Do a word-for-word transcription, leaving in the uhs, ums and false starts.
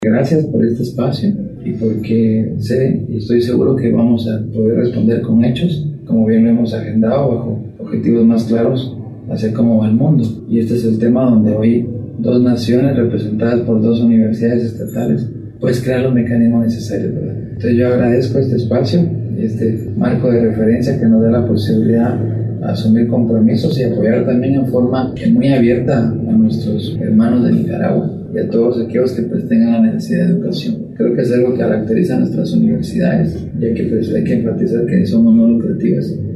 Gracias por este espacio y porque sé y estoy seguro que vamos a poder responder con hechos, como bien lo hemos agendado, bajo objetivos más claros, hacia cómo va el mundo. Y este es el tema donde hoy dos naciones representadas por dos universidades estatales pues crean los mecanismos necesarios, ¿verdad? Entonces yo agradezco este espacio y este marco de referencia que nos da la posibilidad de asumir compromisos y apoyar también en forma muy abierta a nuestros hermanos de Nicaragua y a todos aquellos que pues tengan la necesidad de educación. Creo que es algo que caracteriza a nuestras universidades, ya que pues hay que enfatizar que somos no lucrativas.